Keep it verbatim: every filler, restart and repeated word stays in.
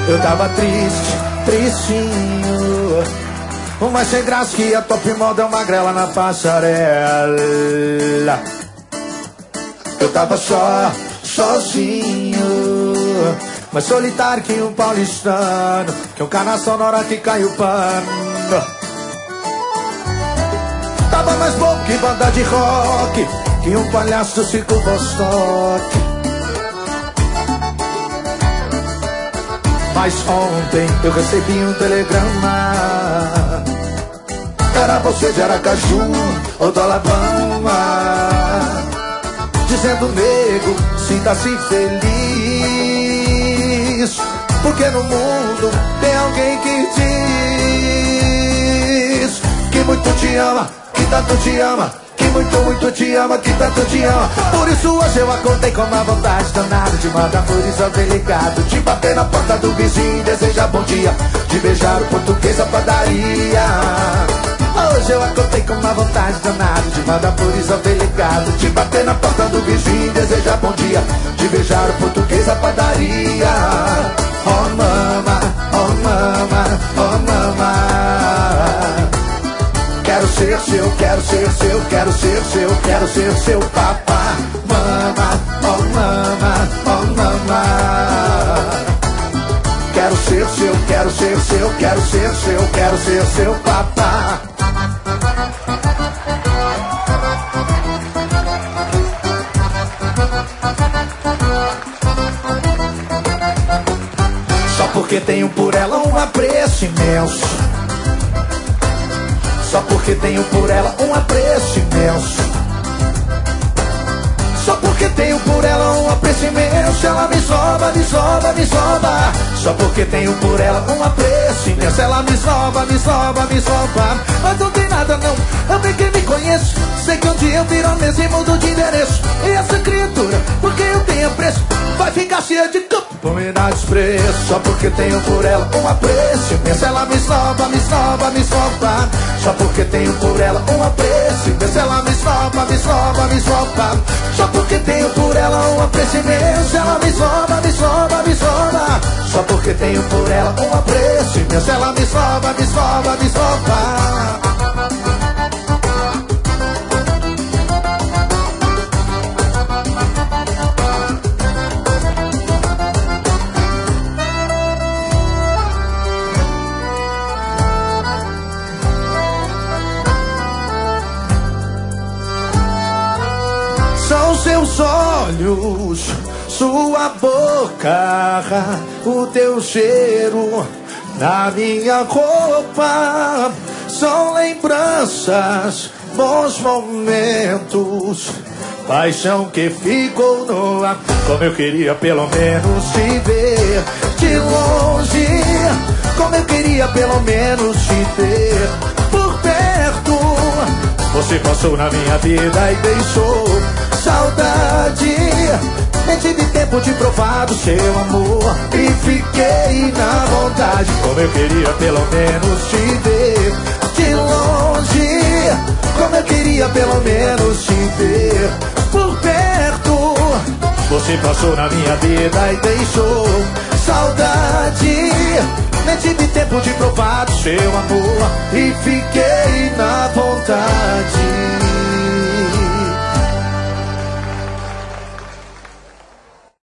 Eu tava triste, tristinho, mas sem graça que a top model magrela na passarela. Eu tava só, sozinho, mais solitário que um paulistano, que um canação na hora que cai o pano. Tava mais bom que banda de rock, que um palhaço do circo Vostok. Mas ontem eu recebi um telegrama. Era você de Aracaju ou do Alabama, dizendo: nego, sinta-se feliz, porque no mundo tem alguém que diz que muito te ama, que tanto te ama, que muito, muito te ama, que tanto te ama. Por isso hoje eu acordei com uma vontade danada de mandar flores ao delegado, de bater na porta do vizinho e desejar bom dia, de beijar o português à padaria. Hoje eu acordei com uma vontade danada de mandar flores ao delegado, de bater na porta do vizinho e desejar bom dia, de beijar o português à padaria. Oh mama, oh mama, oh mama, quero ser seu, quero ser seu, quero ser seu, quero ser seu papá. Mama, oh mama, oh mama, quero ser seu, quero ser seu, quero ser seu, quero ser seu papá. Só porque tenho por ela um apreço imenso, só porque tenho por ela um apreço imenso, só porque tenho por ela um apreço imenso, ela me soba, me soba, me soba. Só porque tenho por ela um apreço imenso, ela me soba, me soba, me soba. Mas não tem nada não, eu bem que me conheço, sei que um dia eu viro a mesa e mudo de endereço. E essa criatura, porque eu tenho preço, vai ficar cheia de campo por me dar desprezo. Só porque tenho por ela um apreço imenso, ela me soba, me soba, me soba. Só porque tenho por ela um apreço imenso, ela me soba, me soba, me soba. Só porque tenho por ela um apreço imenso, ela me soba, me soba, me soba. Só porque tenho por ela um apreço imenso, ela me soba, me soba, me soba. São seus olhos, sua boca, o teu cheiro na minha roupa. São lembranças, bons momentos, paixão que ficou no ar. Como eu queria pelo menos te ver de longe, como eu queria pelo menos te ter por perto. Você passou na minha vida e deixou saudade, nem tive tempo de provar do seu amor e fiquei na vontade. Como eu queria pelo menos te ver de longe, como eu queria pelo menos te ver por perto. Você passou na minha vida e deixou saudade, nem tive tempo de provar do seu amor e fiquei na vontade.